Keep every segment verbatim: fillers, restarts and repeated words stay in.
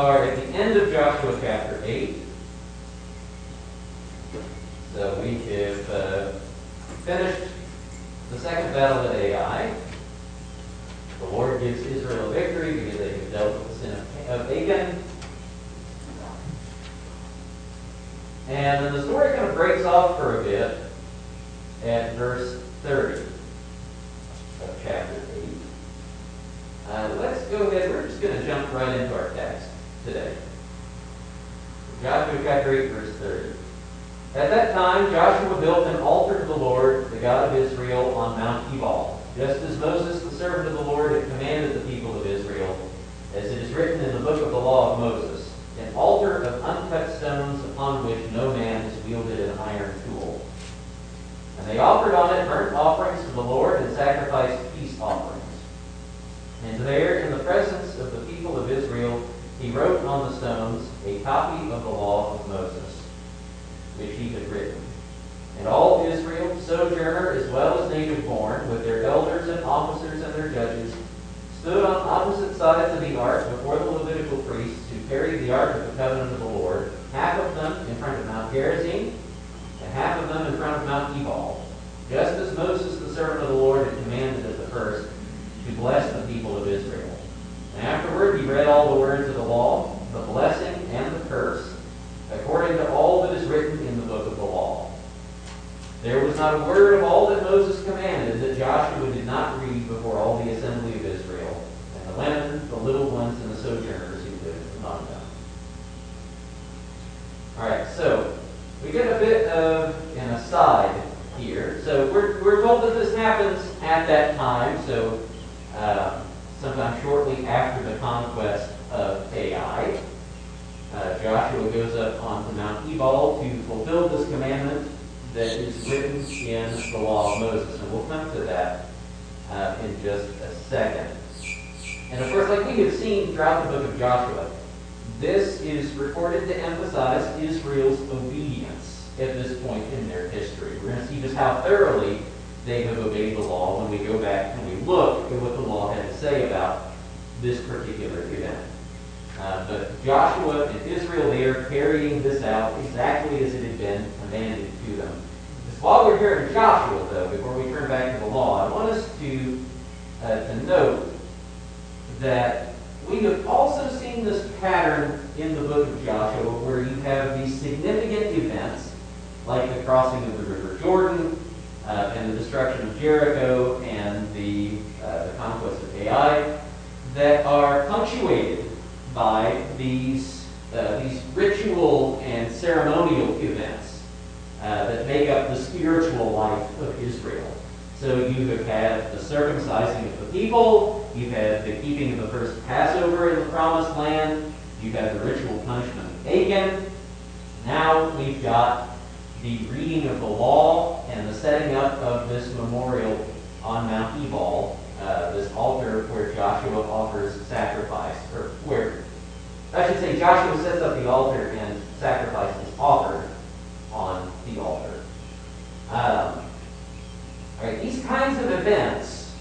are at the end of Joshua chapter eight. So we have uh, finished the second battle at Ai. The Lord gives Israel victory because they have dealt with the sin of, of Achan. And then the story kind of breaks off for a bit at verse thirty of chapter eight. Uh, let's go ahead. We're just going to jump right into our text today. Joshua chapter eight, verse thirty. At that time, Joshua built an altar to the Lord, the God of Israel, on Mount Ebal, just as Moses, the servant of the Lord, had commanded the people of Israel, as it is written in the book of the law of Moses, an altar of uncut stones upon which no man has wielded an iron tool. And they offered on it burnt offerings to the Lord and sacrificed peace offerings. And there, in the presence of the people of Israel, he wrote on the stones a copy of the law of Moses, which he had written. And all Israel, sojourner as well as native born, with their elders and officers and their judges, stood on opposite sides of the ark before the Levitical priests who carried the ark of the covenant of the Lord, half of them in front of Mount Gerizim, and half of them in front of Mount Ebal, just as Moses, the servant of the Lord, had commanded at the first, to bless the people of Israel. And afterward he read all the words of the law, the blessing and the curse, according to all that is written in the book of the law. There was not a word of all that Moses commanded that Joshua did not read before all the assembly of Israel, and the women, the little ones, and the sojourners who lived among them. All right, so we get a bit of an aside here. So we're, we're told that this happens at that time, so uh, sometime shortly after the conquest of Ai. Uh, Joshua goes up onto Mount Ebal to fulfill this commandment that is written in the law of Moses. And we'll come to that uh, in just a second. And of course, like we have seen throughout the book of Joshua, this is recorded to emphasize Israel's obedience at this point in their history. We're going to see just how thoroughly they have obeyed the law when we go back and we look at what the law had to say about this particular event. Uh, but Joshua and Israel, they are carrying this out exactly as it had been commanded to them. Just while we're here in Joshua, though, before we turn back to the law, I want us to, uh, to note that we have also seen this pattern in the book of Joshua where you have these significant events like the crossing of the River Jordan uh, and the destruction of Jericho and the, uh, the conquest of Ai that are punctuated by these uh, these ritual and ceremonial events uh, that make up the spiritual life of Israel. So you have had the circumcising of the people, you've had the keeping of the first Passover in the Promised Land, you've had the ritual punishment of Achan. Now we've got the reading of the law and the setting up of this memorial on Mount Ebal, uh, this altar where Joshua offers sacrifice, or where, I should say, Joshua sets up the altar and sacrifice is offered on the altar. Um, all right, these kinds of events,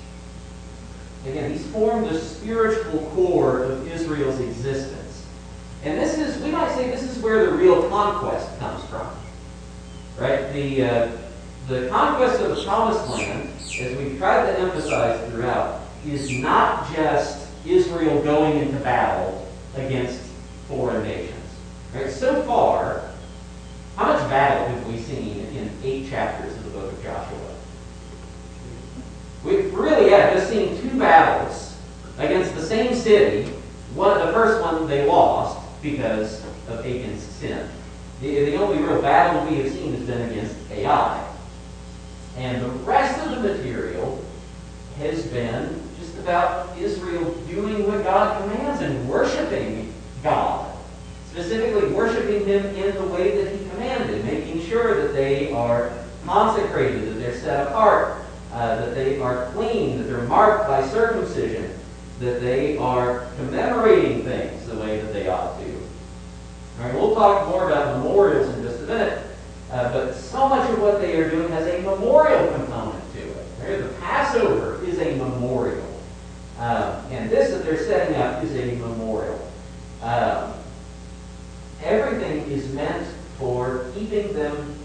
again, these form the spiritual core of Israel's existence. And this is, we might say, this is where the real conquest comes from. Right? The, uh, the conquest of the Promised Land, as we've tried to emphasize throughout, is not just Israel going into battle against foreign nations. Right? So far, how much battle have we seen in eight chapters of the book of Joshua? We've really yeah, just seen two battles against the same city. One, the first one they lost because of Achan's sin. The, the only real battle we have seen has been against Ai. And the rest of the material has been just about Israel doing what God commands and worshiping God. Specifically worshiping Him in the way that He commanded, making sure that they are consecrated, that they're set apart, uh, that they are clean, that they're marked by circumcision, that they are commemorating things the way that they ought to. All right, we'll talk more about memorials in just a minute, uh, but so much of what they are doing has a memorial component to it. Right? The Passover is a memorial, um, and this that they're setting up is a memorial. Um,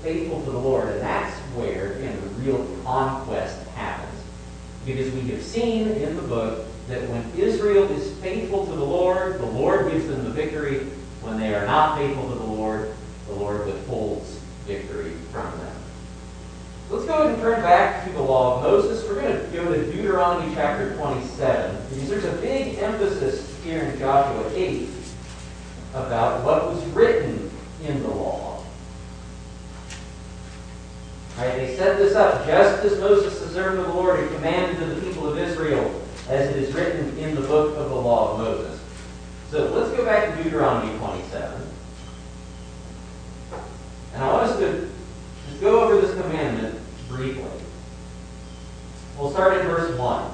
faithful to the Lord. And that's where, again, the real conquest happens. Because we have seen in the book that when Israel is faithful to the Lord, the Lord gives them the victory. When they are not faithful to the Lord, the Lord withholds victory from them. Let's go ahead and turn back to the law of Moses. We're going to go to Deuteronomy chapter twenty-seven, because there's a big emphasis here in Joshua eight about what was written in the law. All right, they set this up just as Moses, the servant of the Lord, had commanded to the people of Israel, as it is written in the book of the law of Moses. So let's go back to Deuteronomy twenty-seven. And I want us to just go over this commandment briefly. We'll start in verse one.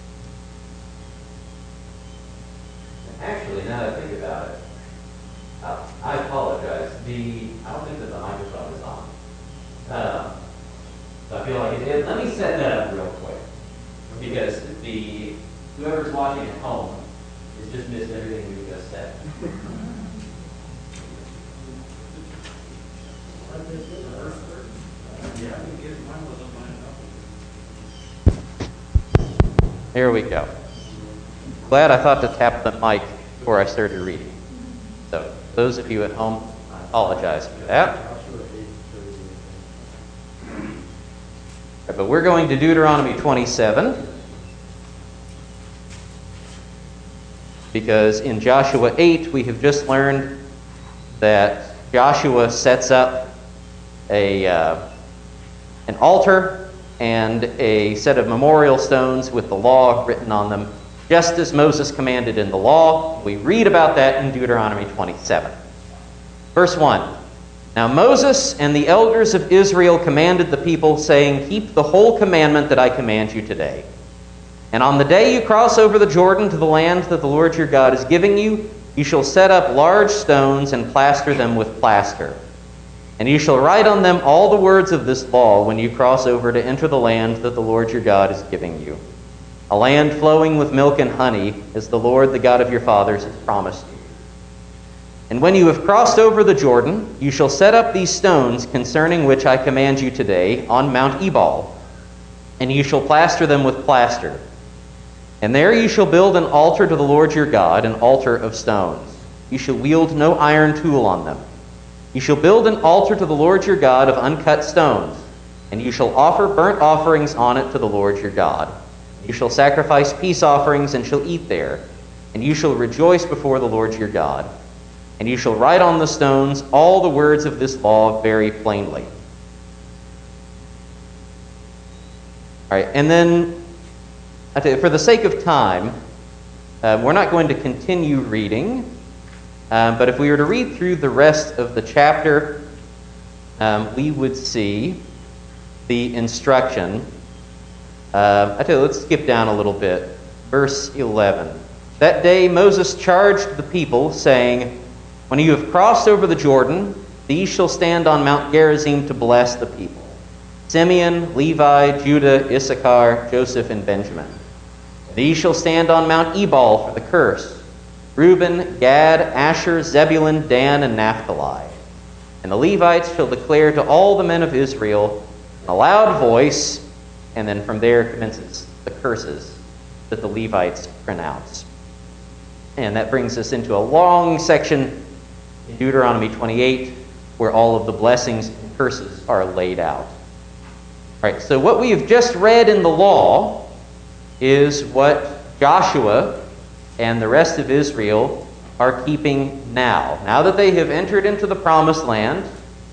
Actually, now that I think about it, I, I apologize. The I don't think that the microphone is on. Um, so I feel like it is. Let me set that up real quick, because the whoever's watching at home has just missed everything we just said. There we go. Glad I thought to tap the mic before I started reading. So, those of you at home, I apologize for that. But we're going to Deuteronomy twenty-seven, because in Joshua eight we have just learned that Joshua sets up a uh, an altar and a set of memorial stones with the law written on them, just as Moses commanded in the law. We read about that in Deuteronomy twenty-seven. Verse one. Now Moses and the elders of Israel commanded the people, saying, "Keep the whole commandment that I command you today. And on the day you cross over the Jordan to the land that the Lord your God is giving you, you shall set up large stones and plaster them with plaster. And you shall write on them all the words of this law when you cross over to enter the land that the Lord your God is giving you, a land flowing with milk and honey, as the Lord, the God of your fathers, has promised you. And when you have crossed over the Jordan, you shall set up these stones concerning which I command you today on Mount Ebal, and you shall plaster them with plaster. And there you shall build an altar to the Lord your God, an altar of stones. You shall wield no iron tool on them. You shall build an altar to the Lord your God of uncut stones, and you shall offer burnt offerings on it to the Lord your God. You shall sacrifice peace offerings and shall eat there, and you shall rejoice before the Lord your God. And you shall write on the stones all the words of this law very plainly." All right, and then, for the sake of time, uh, we're not going to continue reading, um, but if we were to read through the rest of the chapter, um, we would see the instruction. Uh, I tell you, let's skip down a little bit. Verse eleven. That day Moses charged the people, saying, "When you have crossed over the Jordan, these shall stand on Mount Gerizim to bless the people: Simeon, Levi, Judah, Issachar, Joseph, and Benjamin. These shall stand on Mount Ebal for the curse: Reuben, Gad, Asher, Zebulun, Dan, and Naphtali. And the Levites shall declare to all the men of Israel in a loud voice," and then from there commences the curses that the Levites pronounce. And that brings us into a long section in Deuteronomy twenty-eight, where all of the blessings and curses are laid out. All right, so what we have just read in the law is what Joshua and the rest of Israel are keeping now. Now that they have entered into the promised land,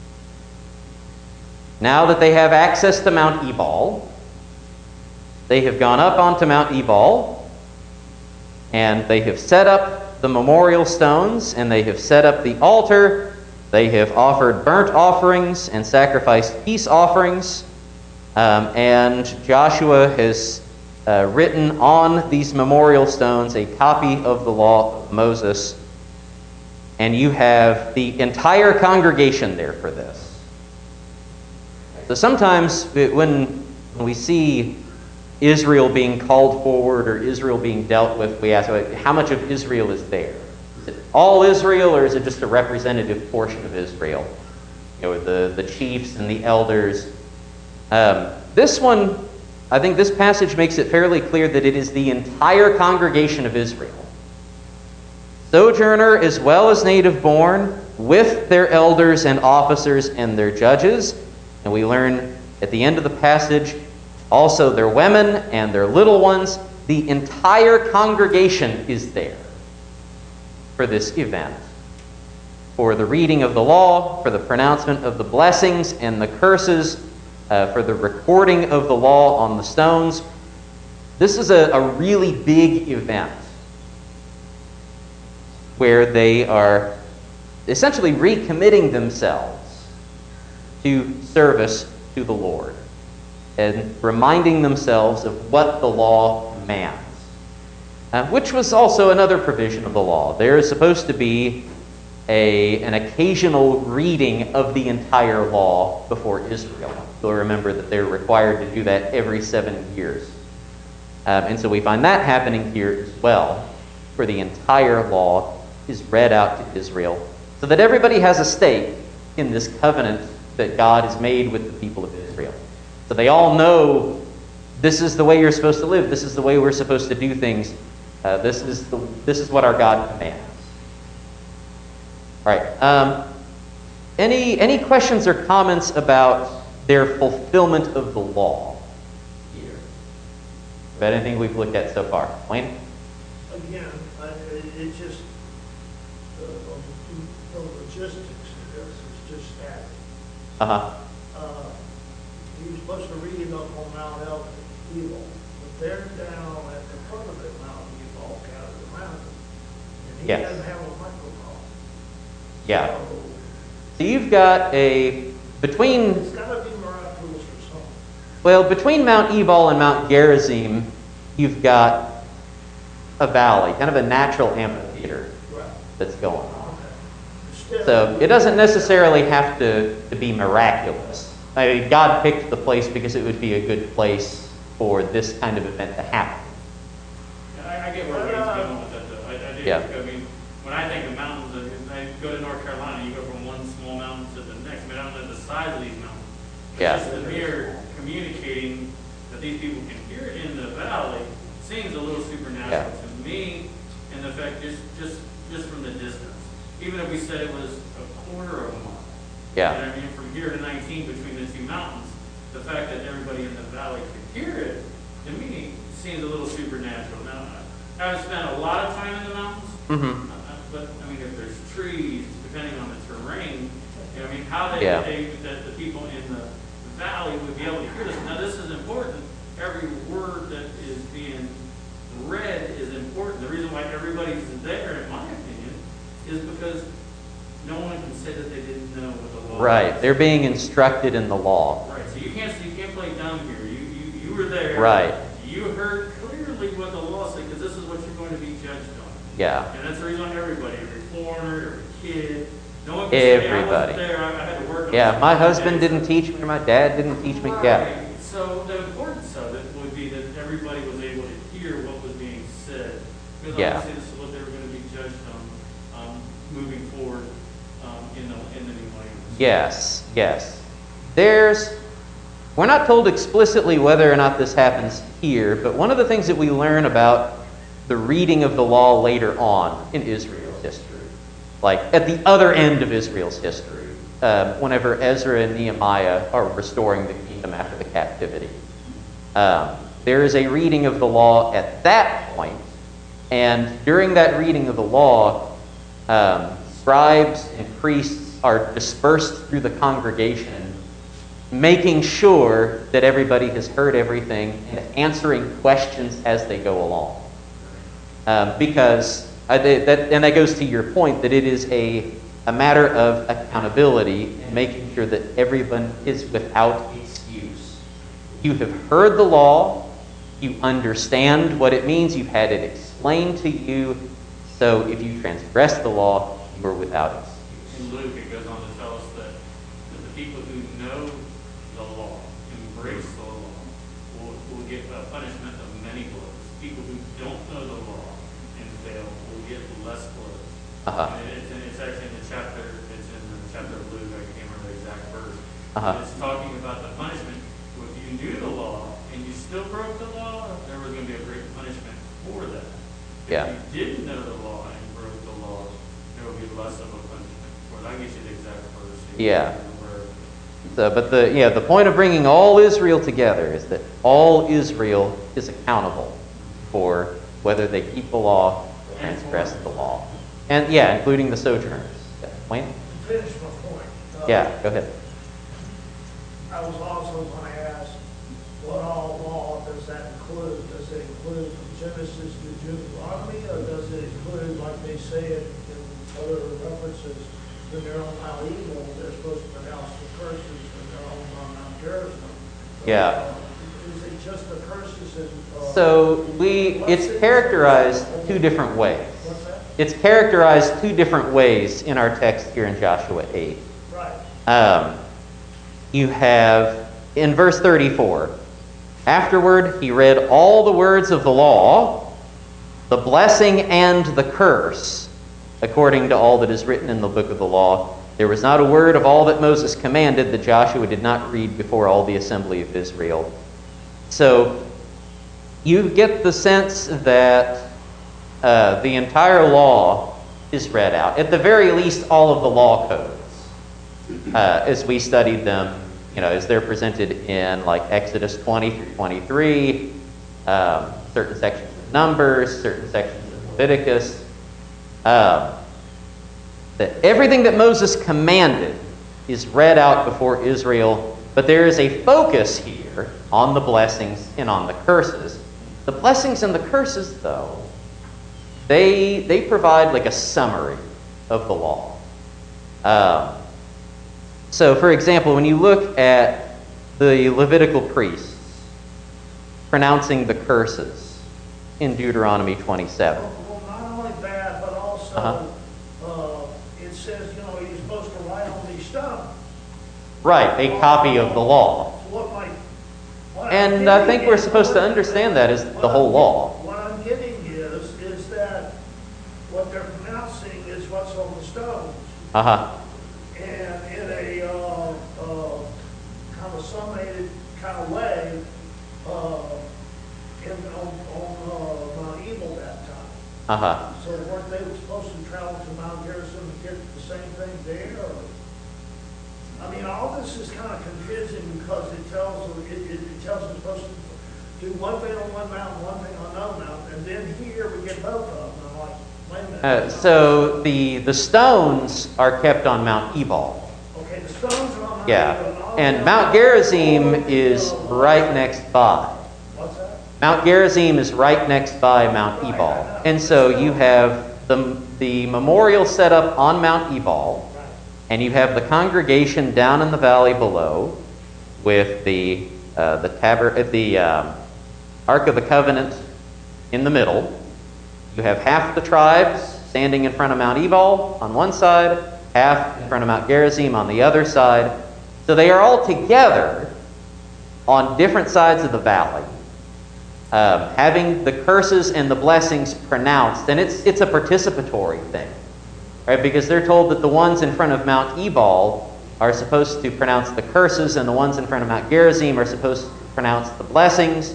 now that they have access to Mount Ebal, they have gone up onto Mount Ebal, and they have set up the memorial stones, and they have set up the altar. They have offered burnt offerings and sacrificed peace offerings. Um, and Joshua has uh, written on these memorial stones a copy of the law of Moses. And you have the entire congregation there for this. So sometimes when we see Israel being called forward or Israel being dealt with, we ask, how much of Israel is there? Is it all Israel, or is it just a representative portion of Israel? you know, the, the chiefs and the elders. Um, this one, I think this passage makes it fairly clear that it is the entire congregation of Israel, sojourner as well as native born, with their elders and officers and their judges. And we learn at the end of the passage also their women and their little ones. The entire congregation is there for this event, for the reading of the law, for the pronouncement of the blessings and the curses, uh, for the recording of the law on the stones. This is a, a really big event where they are essentially recommitting themselves to service to the Lord and reminding themselves of what the law commands, uh, which was also another provision of the law. There is supposed to be a, an occasional reading of the entire law before Israel. You'll remember that they're required to do that every seven years. Um, and so we find that happening here as well, where the entire law is read out to Israel, so that everybody has a stake in this covenant that God has made with the people of Israel. So they all know this is the way you're supposed to live. This is the way we're supposed to do things. Uh, this is the this is what our God commands. All right. Um, any any questions or comments about their fulfillment of the law here? About anything we've looked at so far? Wayne? Again, I, it just the logistics of this is just static. Uh-huh. Uh, he was supposed to read it up on Mount El Ebal, but they're down at the foot of it, Mount Ebal, out of the mountain, and he Yes. doesn't have a microphone. Yeah. So, So you've got a between it's got to be miraculous or something. well between Mount Ebal and Mount Gerizim, you've got a valley, kind of a natural amphitheater Right. that's going on. Still, So it doesn't necessarily have to, to be miraculous. I mean, God picked the place because it would be a good place for this kind of event to happen. I, I get where Wayne's going with that, though. I, I do. Yeah. I mean, when I think of mountains, I go to North Carolina, you go from one small mountain to the next. I mean, I don't know the size of these mountains. But Yeah. just the mere communicating that these people can hear it in the valley seems a little supernatural Yeah. to me, and the fact just just just from the distance. Even if we said it was a quarter of a mile. Yeah. And I mean, from here to nineteen between the two mountains, the fact that everybody in the valley could hear it, to me, seems a little supernatural. Now, I haven't spent a lot of time in the mountains, Mm-hmm. uh, but I mean, if there's trees, depending on the terrain, you know, I mean, how they, Yeah. they that the people in the valley would be able to hear this. Now, this is important. Every word that is being read is important. The reason why everybody's there, in my opinion, is because no one can say that they didn't know what the law Right. was. They're being instructed in the law. Right. So you can't you can't play dumb here. You you, you were there. Right. You heard clearly what the law said, because this is what you're going to be judged on. Yeah. And that's the reason why everybody, every foreigner, every kid, no one can say, "Hey, I Everybody. wasn't there. I, I had to work on Yeah. this." My husband didn't teach me. My dad didn't teach me. Yeah. Right. So the importance of it would be that everybody was able to hear what was being said. Because Yeah. obviously this is what they were going to be judged on um, moving forward um, in the in the new land. Yes. Yes. There's. We're not told explicitly whether or not this happens here, but one of the things that we learn about the reading of the law later on in Israel's history, like at the other end of Israel's history, um, whenever Ezra and Nehemiah are restoring the kingdom after the captivity. Um, there is a reading of the law at that point, and during that reading of the law, um, scribes and priests are dispersed through the congregation, making sure that everybody has heard everything and answering questions as they go along. Um, because, I, that, and that goes to your point, that it is a, a matter of accountability and making sure that everyone is without excuse. You have heard the law, you understand what it means, you've had it explained to you, so if you transgress the law, you are without excuse. In Luke, it goes on to tell us that, that the people who know the law, embrace the law, will, will get a punishment of many blows. People who don't know the law and fail will get less blows. Uh-huh. And it's, in, it's actually in the chapter, it's in the chapter of Luke, I can't remember the exact Uh-huh. It's talking about the punishment. If you knew the law and you still broke the law, there was going to be a great punishment for that. If Yeah. you didn't know the law and broke the law, there would be less of a punishment. Or that gives you the exact verse. Yeah. Where, So, but the yeah, the point of bringing all Israel together is that all Israel is accountable for whether they keep the law or transgress the law. And yeah, including the sojourners. Yeah. Wayne? To finish my point. uh, Yeah, go ahead. I was also going to ask, what all law does that include? Does it include from Genesis to Deuteronomy, or does it include, like they say it in other references, when they're on Mount Ebal, they're supposed to pronounce the curses when they're on Mount Gerizim? Yeah. Uh, Is it just the curses and? uh, So we it's characterized two different ways. What's that? It's characterized two different ways in our text here in Joshua eight. Right. Um, you have, in verse thirty-four, afterward he read all the words of the law, the blessing and the curse, according to all that is written in the book of the law. There was not a word of all that Moses commanded that Joshua did not read before all the assembly of Israel. So you get the sense that uh, the entire law is read out. At the very least, all of the law codes. Uh, as we studied them, you know, as they're presented in like Exodus twenty through twenty-three, um, certain sections of Numbers, certain sections of Leviticus, um, that everything that Moses commanded is read out before Israel, but there is a focus here on the blessings and on the curses. The blessings and the curses, though, they they provide like a summary of the law. Um, So, for example, when you look at the Levitical priests pronouncing the curses in Deuteronomy twenty-seven. Well, not only that, but also, Uh-huh. uh, it says, you know, you're supposed to write on these stones. Right, a copy of the law. So what my, what I'm And I think getting we're is- supposed to understand that as the whole law. What I'm getting is, is that what they're pronouncing is what's on the stones. Uh-huh. And in a, uh, uh, kind of summated kind of way, uh, in, on, on, uh, Mount Ebal that time. Uh-huh. So weren't they supposed to travel to Mount Gerizim and get the same thing there? Or? I mean, all this is kind of confusing because it tells, it, it, it tells us supposed to do one thing on one mountain, one thing on another mountain, and then here we get both of them. I'm like, wait a minute. Uh, so the the stones are kept on Mount Ebal. Okay, the stones are on Mount Yeah. Ebal, and all And the Mount other- Gerizim all the, is uh, right next by. What's that? Mount Gerizim is right next by Mount Ebal. And so you have the, the memorial set up on Mount Ebal, Right. and you have the congregation down in the valley below with the uh, the taber- uh, the um, Ark of the Covenant in the middle. You have half the tribes standing in front of Mount Ebal on one side, half in front of Mount Gerizim on the other side. So they are all together on different sides of the valley, um, having the curses and the blessings pronounced. And it's it's a participatory thing, right? Because they're told that the ones in front of Mount Ebal are supposed to pronounce the curses, and the ones in front of Mount Gerizim are supposed to pronounce the blessings,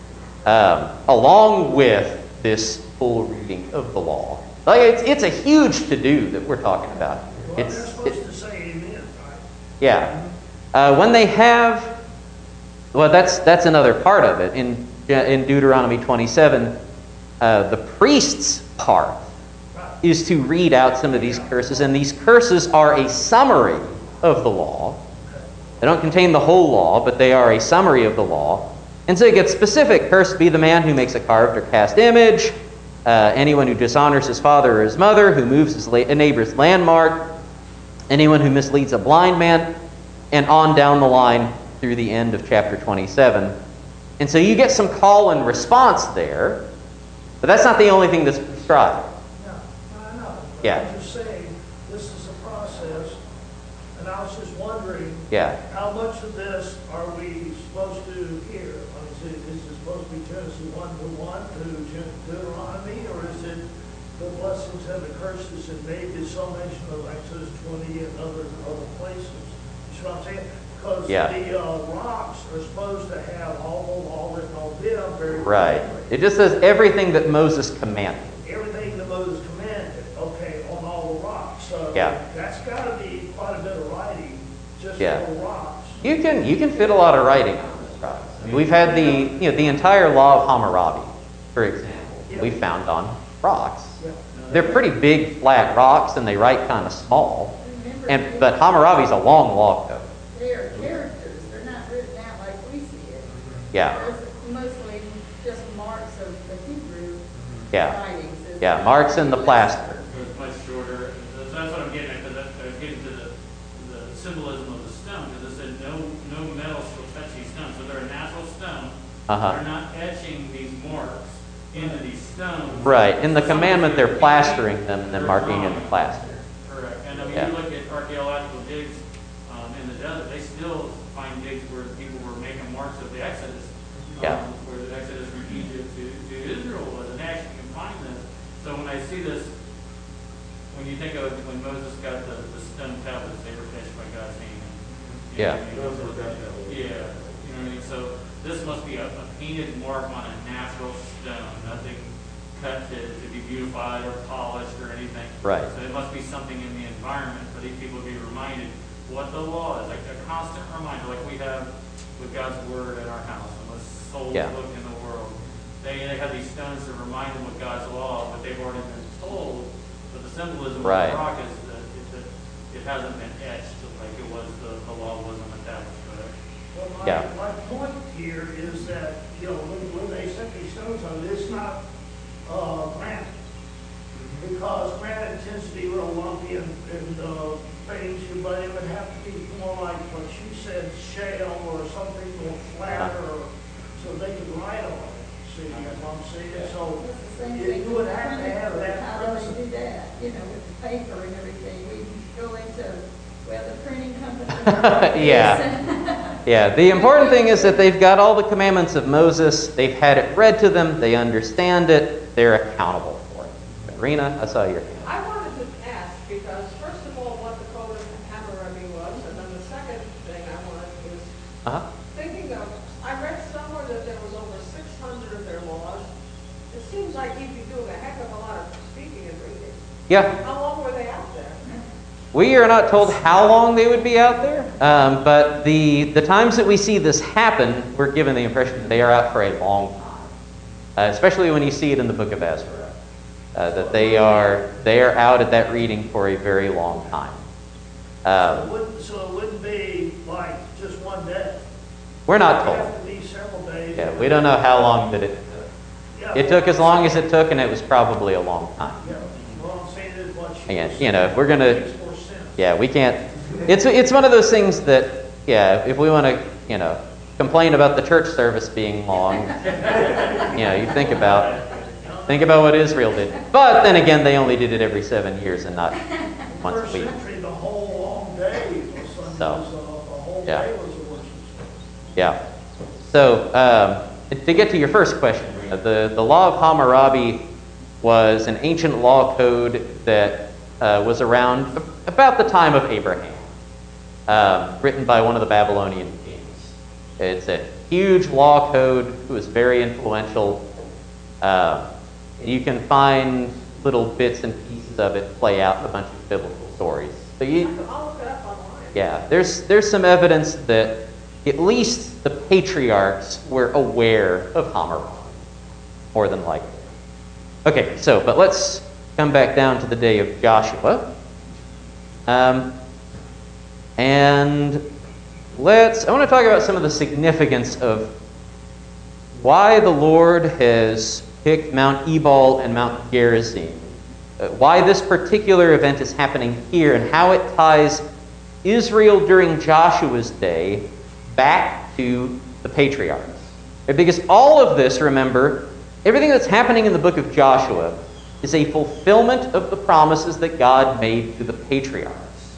um, along with this full reading of the law. Like it's it's a huge to-do that we're talking about. Well, they're It's supposed it, to say amen, right? yeah. Uh, when they have, well, that's that's another part of it. In in Deuteronomy twenty-seven, uh, the priest's part Right. is to read out some of these curses, and these curses are a summary of the law. They don't contain the whole law, but they are a summary of the law. And so it gets specific. Cursed be the man who makes a carved or cast image, uh, anyone who dishonors his father or his mother, who moves his la- neighbor's landmark, anyone who misleads a blind man, and on down the line through the end of chapter twenty-seven. And so you get some call and response there, but that's not the only thing that's prescribed. Yeah, I know. But Yeah. I'm just saying, this is a process, and I was just wondering, Yeah. how much of this are we supposed to hear? I mean, is it, is it supposed to be Genesis one to one to Gen- Deuteronomy, or is it the blessings and the curses and maybe the summation of Exodus twenty and other other places? You see what I'm saying? Because Yeah. the uh, rocks are supposed to have all the law written on them very Right. plainly. It just says everything that Moses commanded. Everything that Moses commanded, okay, on all the rocks. So Yeah. that's got to be quite a bit of writing just Yeah. on the rocks. You can you can fit a lot of writing on those rocks. I mean, we've had the you know the entire law of Hammurabi, for example, we found on rocks. Yeah. They're pretty big flat rocks, and they write kind of small. Remember, And they- but Hammurabi's a long law code. They are characters, they're not written out like we see it. Yeah, There's mostly just marks of the Hebrew yeah, writings. isn't yeah. it? Marks in the plaster. So it's much shorter. That's, that's what I'm getting at, because I was getting to the, the symbolism of the stone, because it said no, no metal shall touch these stones. So they're a natural stone. Uh-huh. They're not etching these marks into these stones. Right. In the commandment, they're plastering them and then marking in the plaster. Correct. And I mean, Yeah. you look at archaeological digs um, in the desert, they still find digs where people were making marks of the Exodus. Yeah. Um, where the Exodus from Egypt to, to Israel was, and they actually can find this. So when I see this, when you think of when Moses got the, the stone tablets, they were etched by God's hand. You Yeah. know what I mean? Yeah. You know what I mean? So this must be a, a painted mark on a natural stone, nothing cut to, to be beautified or polished or anything. Right. So it must be something in the environment for these people to be reminded what the law is, like a constant reminder, like we have with God's word in our house, and the souls Yeah. look in the world. They, they have these stones to remind them of God's law, but they've already been told. But the symbolism Right. of the rock is that it, that it hasn't been etched like it was, the, the law wasn't established. Well, my, Yeah. my point here is that, you know, when, when they set these stones on, it's not uh, granite. Because granite tends to be real lumpy and, and uh, things, but it would have to be more like what you said, shale or something more flatter, or, so they could write on it. See what I'm saying? So It's the same you thing you would have to have with that How do present. they do that, you know, with the paper and everything, we go into, well, the printing company. Yeah. Yeah, the important thing is that they've got all the commandments of Moses. They've had it read to them. They understand it. They're accountable for it. But Rena, I saw your hand. I wanted to ask, because first of all, what the Code of Hammurabi was, and then the second thing I wanted was Uh-huh. thinking of, I read somewhere that there was over six hundred of their laws. It seems like you'd be doing a heck of a lot of speaking and reading. Yeah, How long were they out there? we are not told how long they would be out there, um, but the, the times that we see this happen, we're given the impression that they are out for a long time, uh, especially when you see it in the book of Ezra, uh, that they are, they are out at that reading for a very long time. So it Um, wouldn't, so it wouldn't be like just one day. we're not It would told. have to be several days. Yeah, we don't know how long that it took. Yeah. It took as long as it took, and it was probably a long time. Yeah, what I'm saying is what she Again, was you know, if we're saying gonna- makes more sense. Yeah, we can't. It's it's one of those things that, yeah, if we want to, you know, complain about the church service being long, you know, you think about think about what Israel did. But then again, they only did it every seven years and not once First a week. century, the whole long day was Sunday, So, was, uh, the whole yeah. day was a worship service. Yeah. So um, to get to your first question, the the law of Hammurabi was an ancient law code that uh, was around about the time of Abraham, um, written by one of the Babylonian kings. It's a huge law code. It was very influential. Uh, you can find little bits and pieces of it play out in a bunch of biblical stories. So you, I'll look it up online. yeah, there's there's some evidence that at least the patriarchs were aware of Hammurabi, more than likely. Okay, so but let's come back down to the day of Joshua, um, and let's. I want to talk about some of the significance of why the Lord has picked Mount Ebal and Mount Gerizim, uh, why this particular event is happening here, and how it ties Israel during Joshua's day back to the patriarchs. Because all of this, remember, everything that's happening in the book of Joshua is a fulfillment of the promises that God made to the patriarchs.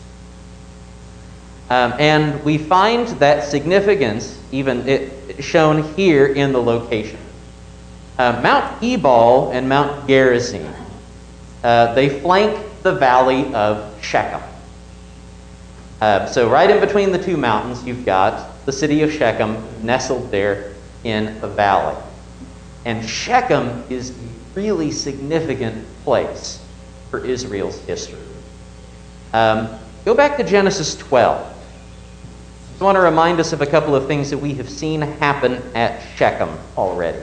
Um, and we find that significance even it, shown here in the location. Uh, Mount Ebal and Mount Gerizim, uh, they flank the valley of Shechem. Uh, so right in between the two mountains, you've got the city of Shechem nestled there in a valley. And Shechem is a really significant place for Israel's history. Um, go back to Genesis twelve. I want to remind us of a couple of things that we have seen happen at Shechem already.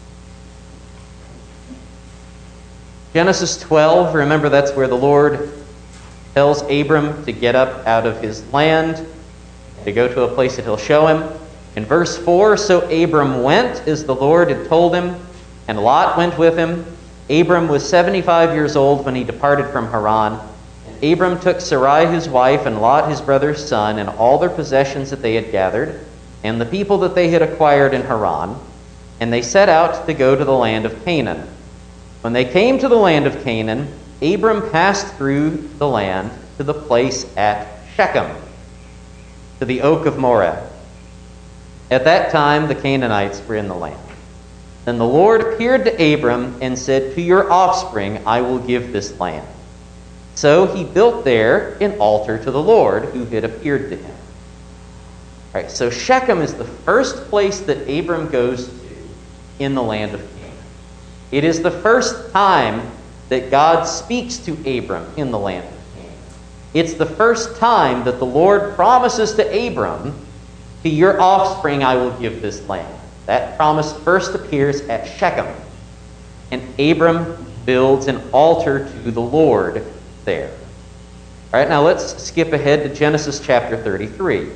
Genesis twelve, remember that's where the Lord tells Abram to get up out of his land, to go to a place that he'll show him. In verse four, so Abram went as the Lord had told him, and Lot went with him. Abram was seventy-five years old when he departed from Haran. Abram took Sarai his wife and Lot his brother's son and all their possessions that they had gathered and the people that they had acquired in Haran, and they set out to go to the land of Canaan. When they came to the land of Canaan, Abram passed through the land to the place at Shechem, to the oak of Moreh. At that time the Canaanites were in the land. Then the Lord appeared to Abram and said, to your offspring I will give this land. So he built there an altar to the Lord who had appeared to him. All right, so Shechem is the first place that Abram goes to in the land of Canaan. It is the first time that God speaks to Abram in the land of Canaan. It's the first time that the Lord promises to Abram, to your offspring I will give this land. That promise first appears at Shechem. And Abram builds an altar to the Lord there. All right, now let's skip ahead to Genesis chapter thirty-three.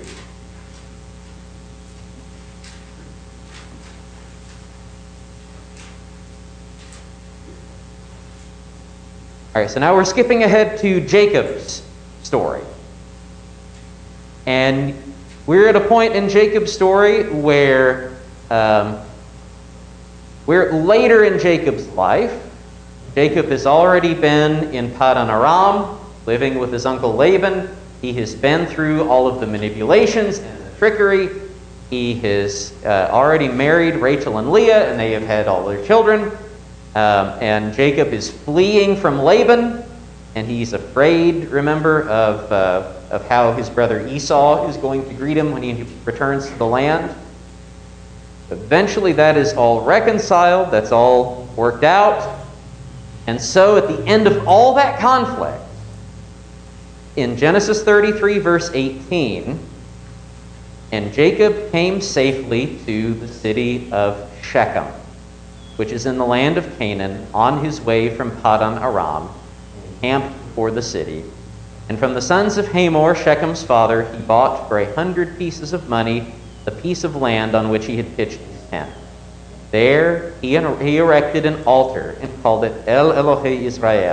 All right, so now we're skipping ahead to Jacob's story. And we're at a point in Jacob's story where um, we're later in Jacob's life. Jacob has already been in Paddan Aram, living with his uncle Laban. He has been through all of the manipulations and the trickery. He has uh, already married Rachel and Leah, and they have had all their children. Um, and Jacob is fleeing from Laban, and he's afraid, remember, of, uh, of how his brother Esau is going to greet him when he returns to the land. Eventually that is all reconciled, that's all worked out. And so at the end of all that conflict, in Genesis thirty-three, verse eighteen, and Jacob came safely to the city of Shechem, which is in the land of Canaan, on his way from Paddan Aram, and camped before the city. And from the sons of Hamor, Shechem's father, he bought for a hundred pieces of money the piece of land on which he had pitched his tent. There he, he erected an altar and called it El Elohe Israel.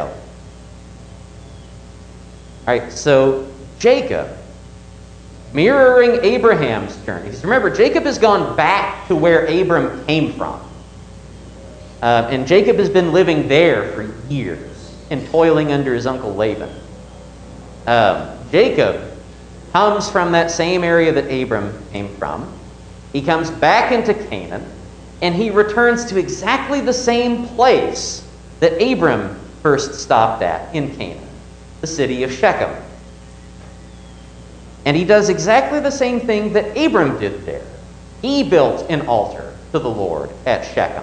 All right, so Jacob, mirroring Abraham's journeys. Remember, Jacob has gone back to where Abram came from. Uh, and Jacob has been living there for years and toiling under his uncle Laban. Um, Jacob comes from that same area that Abram came from. He comes back into Canaan, and he returns to exactly the same place that Abram first stopped at in Canaan, the city of Shechem. And he does exactly the same thing that Abram did there. He built an altar to the Lord at Shechem.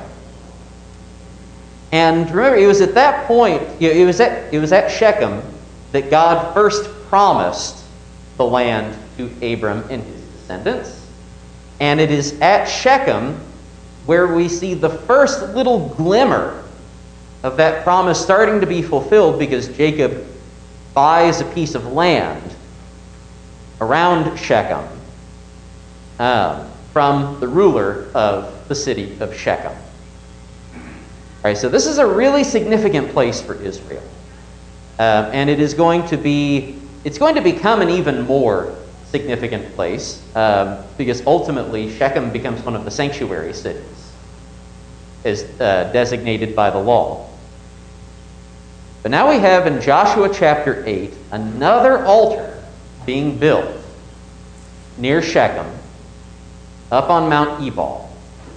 And remember, it was at that point, it was at, it was at Shechem that God first promised the land to Abram and his descendants. And it is at Shechem where we see the first little glimmer of that promise starting to be fulfilled, because Jacob buys a piece of land around Shechem um, from the ruler of the city of Shechem. All right, so this is a really significant place for Israel. Um, and it is going to be, it's going to become an even more significant place, um, because ultimately Shechem becomes one of the sanctuary cities, as uh, designated by the law. But now we have in Joshua chapter eight another altar being built near Shechem, up on Mount Ebal.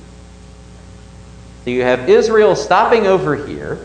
So you have Israel stopping over here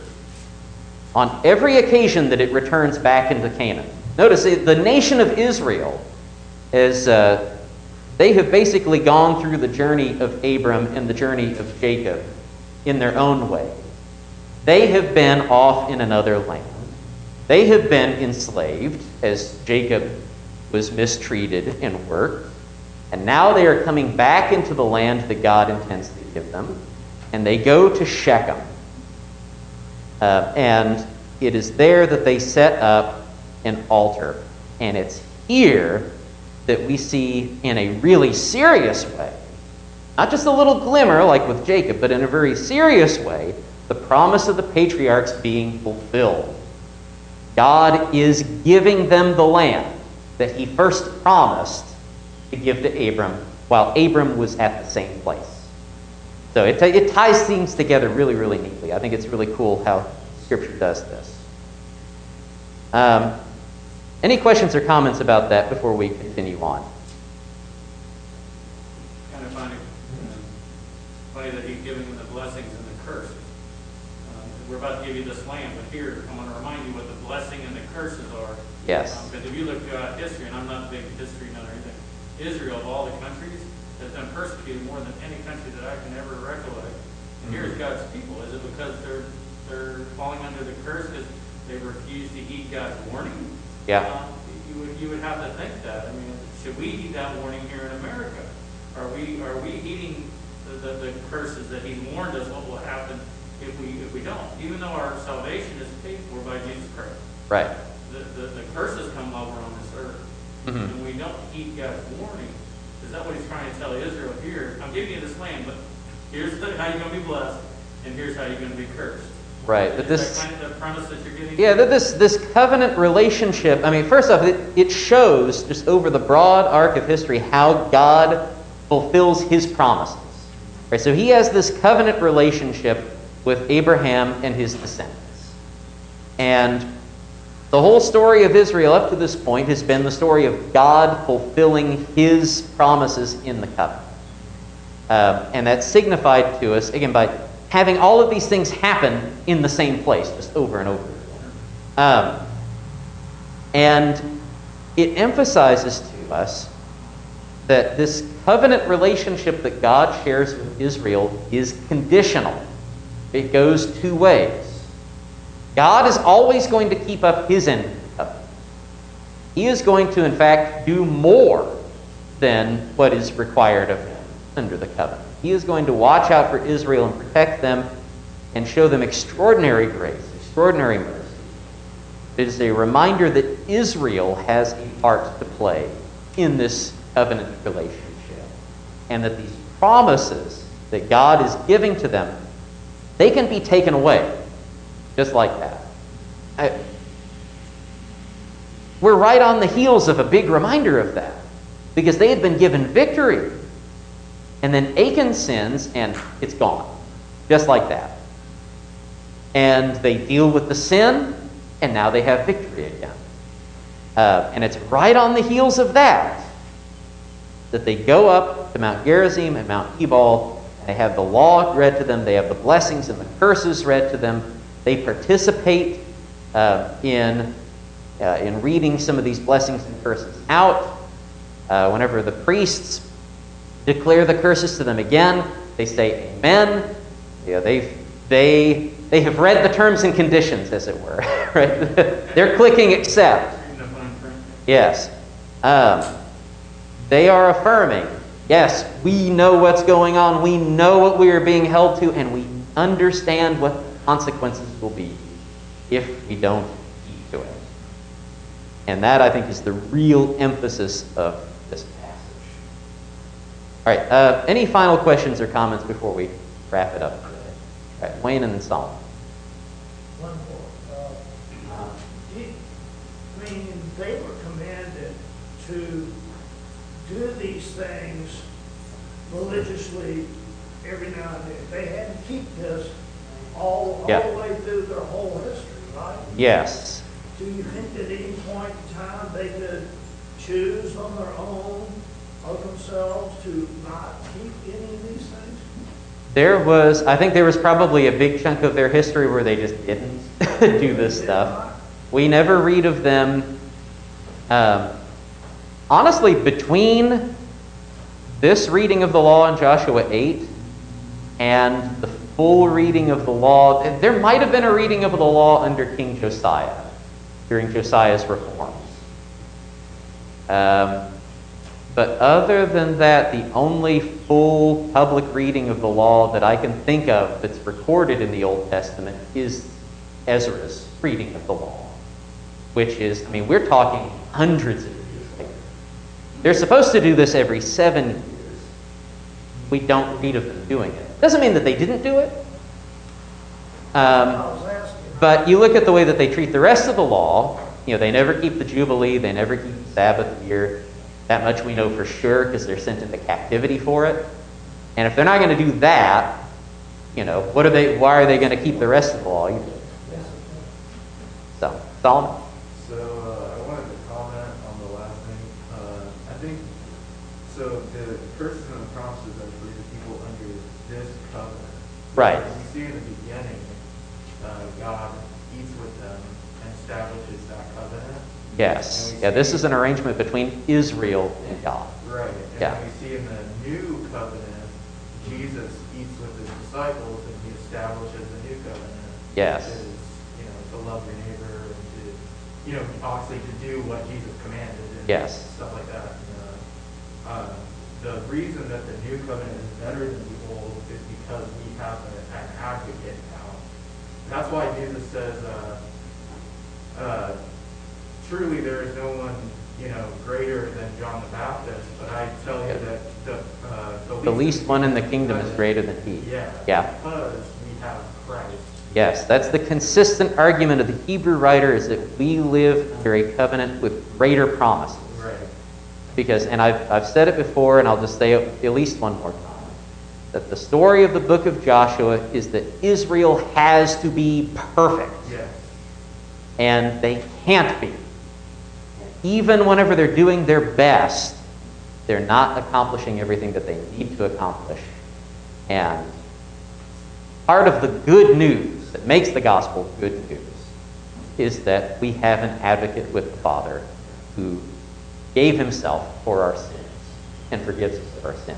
on every occasion that it returns back into Canaan. Notice, the nation of Israel is uh, they have basically gone through the journey of Abram and the journey of Jacob in their own way. They have been off in another land. They have been enslaved as Jacob was mistreated and worked. And now they are coming back into the land that God intends to give them. And they go to Shechem. Uh, and it is there that they set up an altar. And it's here that we see in a really serious way, not just a little glimmer like with Jacob, but in a very serious way, the promise of the patriarchs being fulfilled. God is giving them the land that he first promised to give to Abram while Abram was at the same place. So it, it ties things together really, really neatly. I think it's really cool how Scripture does this. Um, any questions or comments about that before we continue on? Kind of funny, funny that he's giving them the blessings and the curses. Um, we're about to give you this land, but here I want to remind you what the blessing and the curses are. Yes. Because um, if you look at history, and I'm not a big history nut or anything, Israel of all the countries has been persecuted more than any country that I can ever recollect. And here's God's people. Is it because they're they're falling under the curse because they refuse to heed God's warning? Yeah. Uh, you would you would have to think that. I mean, should we heed that warning here in America? Are we are we heeding the, the, the curses that He warned us what will happen if we if we don't? Even though our salvation is paid for by Jesus Christ. Right. The the, the curses come over on this earth, Mm-hmm. and we don't heed God's warning. Is that what He's trying to tell Israel here? I'm giving you this land, but here's the, how you're going to be blessed, and here's how you're going to be cursed. Right. But Is this. that kind of the premise that you're getting? Yeah, that this this covenant relationship, I mean, first off, it, it shows just over the broad arc of history how God fulfills his promises. Right, so he has this covenant relationship with Abraham and his descendants. And the whole story of Israel up to this point has been the story of God fulfilling his promises in the covenant. Uh, and that's signified to us, again, by having all of these things happen in the same place, just over and over again. Um, and it emphasizes to us that this covenant relationship that God shares with Israel is conditional. It goes two ways. God is always going to keep up his end of the covenant. He is going to, in fact, do more than what is required of him under the covenant. He is going to watch out for Israel and protect them and show them extraordinary grace, extraordinary mercy. It is a reminder that Israel has a part to play in this covenant relationship, and that these promises that God is giving to them, they can be taken away, just like that. I, we're right on the heels of a big reminder of that, because they had been given victory. And then Achan sins, and it's gone. Just like that. And they deal with the sin, and now they have victory again. Uh, and it's right on the heels of that that they go up to Mount Gerizim and Mount Ebal. They have the law read to them. They have the blessings and the curses read to them. They participate uh, in, uh, in reading some of these blessings and curses out. Uh, whenever the priests declare the curses to them again, they say amen. Yeah, they they they have read the terms and conditions, as it were. Right? They're clicking accept. Yes. Um, they are affirming, yes, we know what's going on. We know what we are being held to, and we understand what the consequences will be if we don't heed to it. And that, I think, is the real emphasis of this passage. All right, uh, any final questions or comments before we wrap it up today? All right, Wayne and then Solomon. One more. Uh, uh, he- I mean, they were commanded to do these things religiously every now and then. They had to keep this all, all Yeah. the way through their whole history, right? Yes. Do you think at any point in time they could choose on their own of themselves to not keep any of these things? There was, I think there was probably a big chunk of their history where they just didn't do this stuff. We never read of them um, honestly, between this reading of the law in Joshua eight and the full reading of the law, there might have been a reading of the law under King Josiah, during Josiah's reforms. Um, but other than that, the only full public reading of the law that I can think of that's recorded in the Old Testament is Ezra's reading of the law, which is, I mean, we're talking hundreds of years later. They're supposed to do this every seven years. We don't read of them doing it. Doesn't mean that they didn't do it. Um, I was asking. but you look at the way that they treat the rest of the law. You know, they never keep the Jubilee. They never keep the Sabbath year. That much we know for sure because they're sent into captivity for it. And if they're not going to do that, you know, what are they? Why are they going to keep the rest of the law either? So, Solomon. So uh, I wanted to comment on the last thing. Uh, I think so. The curses and the promises are for the people under this covenant. Right. You see in the beginning, uh, God eats with them and establishes that covenant. Yes. Yeah, this is an arrangement between Israel and God. Right. And Yeah. we see in the new covenant, Jesus eats with his disciples and he establishes a new covenant. Yes. Which is, you know, to love your neighbor and to, you know, obviously to do what Jesus commanded and Yes. stuff like that. And, uh, uh, the reason that the new covenant is better than the old is because we have a, an advocate now. That's why Jesus says, uh, uh, truly there is no one, you know, greater than John the Baptist, but I tell you that the, uh, the, The least one in the kingdom is greater than he. Yeah. Yeah. Because we have Christ. Yes, that's the consistent argument of the Hebrew writer, is that we live under a covenant with greater promises. Right. Because, and I've, I've said it before, and I'll just say it at least one more time, that the story of the book of Joshua is that Israel has to be perfect. Yes. And they can't be. Even whenever they're doing their best, they're not accomplishing everything that they need to accomplish. And part of the good news that makes the gospel good news is that we have an advocate with the Father who gave himself for our sins and forgives us of our sins.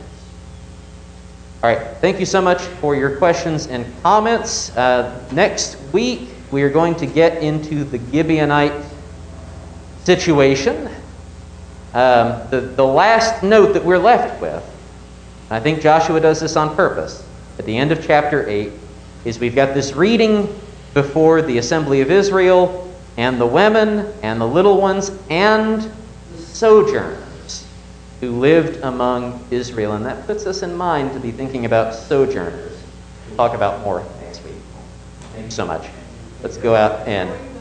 All right, thank you so much for your questions and comments. Uh, next week, we are going to get into the Gibeonite situation. Um, the, the last note that we're left with, I think Joshua does this on purpose, at the end of chapter eight, is we've got this reading before the assembly of Israel, and the women, and the little ones, and the sojourners who lived among Israel. And that puts us in mind to be thinking about sojourners. We'll talk about more next week. Thank you so much. Let's go out and